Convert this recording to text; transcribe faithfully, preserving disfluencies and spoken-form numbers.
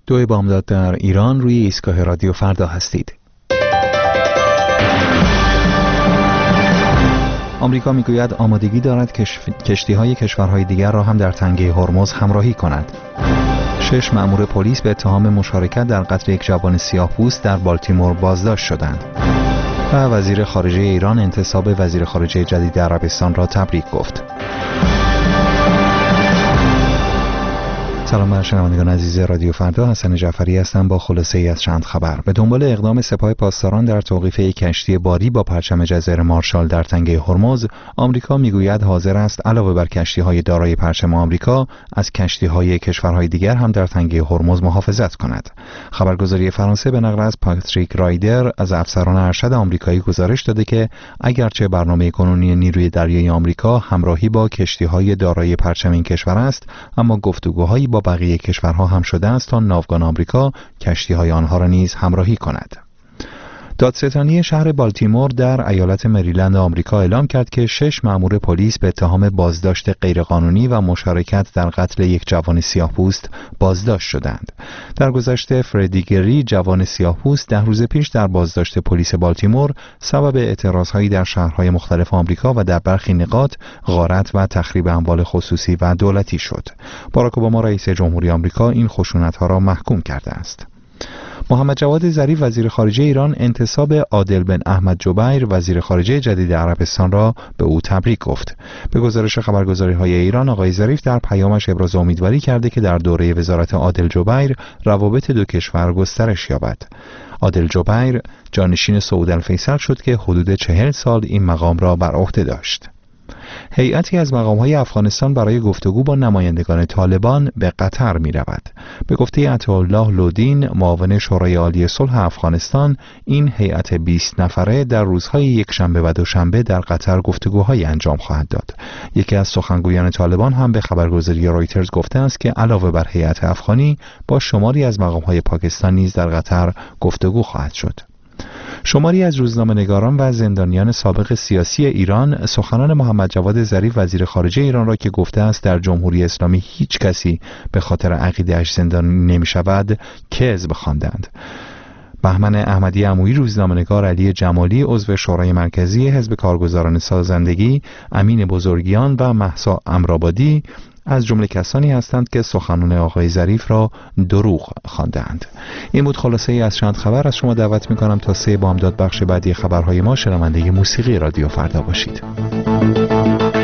دو بامداد در ایران، روی ایستگاه رادیو فردا هستید. آمریکا میگوید آمادگی دارد کشف... کشتی‌های کشورهای دیگر را هم در تنگه هرمز همراهی کند. شش مأمور پلیس به اتهام مشارکت در قتل یک جوان سیاه‌پوست در بالتیمور بازداشت شدند. و وزیر خارجه ایران انتصاب وزیر خارجه جدید عربستان را تبریک گفت. سلام بر شنوندگان عزیز رادیو فردا، حسن جعفری هستم با خلاصه ای از چند خبر. به دنبال اقدام سپاه پاسداران در توقیف یک کشتی باری با پرچم جزایر مارشال در تنگه هرمز، آمریکا میگوید حاضر است علاوه بر کشتی‌های دارای پرچم آمریکا، از کشتی‌های کشورهای دیگر هم در تنگه هرمز محافظت کند. خبرگزاری فرانسه به نقل از پاتریک رایدر از افسران ارشد آمریکایی گزارش داده که اگرچه برنامه کنونی نیروی دریایی آمریکا همراهی با کشتی‌های دارای پرچم این کشور است، اما گفتگوهایی با بقیه کشورها هم شده است تا ناوگان آمریکا کشتی‌های آنها را نیز همراهی کند. دادستانی شهر بالتیمور در ایالت مریلند آمریکا اعلام کرد که شش مأمور پلیس به اتهام بازداشت غیرقانونی و مشارکت در قتل یک جوان سیاه‌پوست بازداشت شدند. در گذشته فردی گری، جوان سیاه‌پوست ده روز پیش در بازداشت پلیس بالتیمور سبب اعتراضهایی در شهرهای مختلف آمریکا و در برخی نقاط غارت و تخریب اموال خصوصی و دولتی شد. باراک اوباما رئیس جمهوری آمریکا این خشونت‌ها را محکوم کرده است. محمد جواد ظریف وزیر خارجه ایران انتصاب عادل بن احمد جبیر وزیر خارجه جدید عربستان را به او تبریک گفت. به گزارش خبرگزاری‌های ایران، آقای ظریف در پیامش ابراز امیدواری کرده که در دوره وزارت عادل جبیر روابط دو کشور گسترش یابد. عادل جبیر جانشین سعود الفیصل شد که حدود چهل سال این مقام را بر عهده داشت. هیئتی از مقام‌های افغانستان برای گفتگو با نمایندگان طالبان به قطر می‌رود. به گفته عطاالله لودین، معاون شورای عالی صلح افغانستان، این هیئت بیست نفره در روزهای یکشنبه و دوشنبه در قطر گفتگوهای انجام خواهد داد. یکی از سخنگویان طالبان هم به خبرگزاری رایترز گفته است که علاوه بر هیئت افغانی، با شماری از مقام‌های پاکستان نیز در قطر گفتگو خواهد شد. شماری از روزنامه‌نگاران و زندانیان سابق سیاسی ایران سخنان محمد جواد ظریف وزیر خارجه ایران را که گفته است در جمهوری اسلامی هیچ کسی به خاطر عقیده‌اش زندانی نمی‌شود کذب خواندند. بهمن احمدی عمویی روزنامه‌نگار، علی جمالی عضو شورای مرکزی حزب کارگزاران سازندگی، امین بزرگیان و مهسا امرآبادی از جمله کسانی هستند که سخنان آقای ظریف را دروغ خواندند. این بود خلاصه ای از چند خبر. از شما دعوت می‌کنم تا سه بامداد بخش بعدی خبرهای ما شنونده موسیقی رادیو فردا باشید.